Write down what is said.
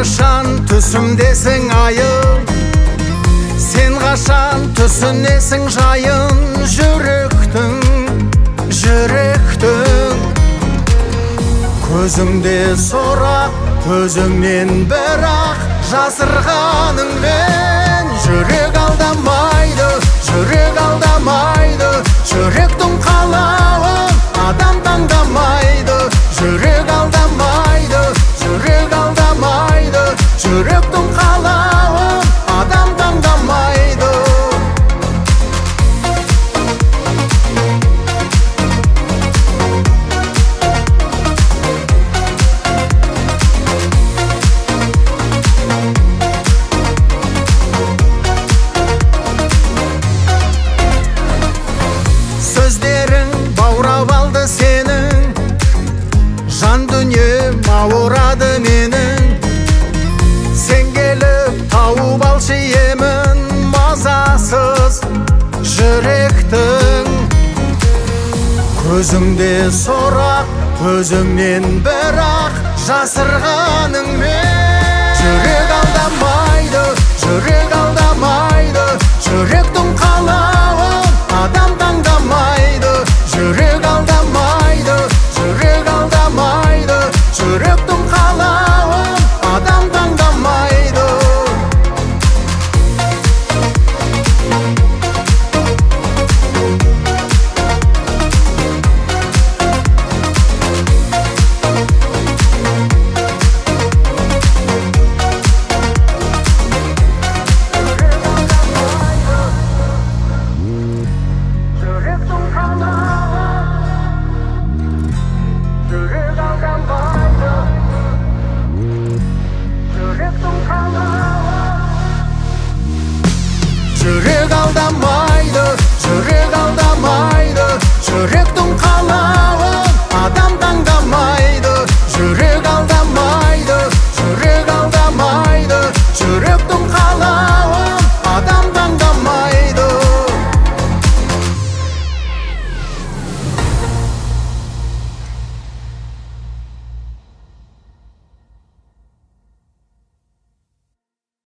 қашан түсімдесің айым, сен қашан түсінесің жайын, жүректің көзіңде сорақ, көзіңнен бірақ жасырғаныңмен. Жүрек алдамайды, жүрек алдамайды, жүректің қалауын адам таңдамайды. Жүрек алдамайды, жүрек алдамайды, жүректің қалауын адам таңдамайды. Сөздерің баурап алды сенің, жан дүнием ауырады менің. Сен келіп тауып алшы емін, мазасыз жүректің. Көзіңде сорақ, көзіңнен бірақ жасырғаныңмен. Жүрек алдамайды, жүрек алдамайды, жүрек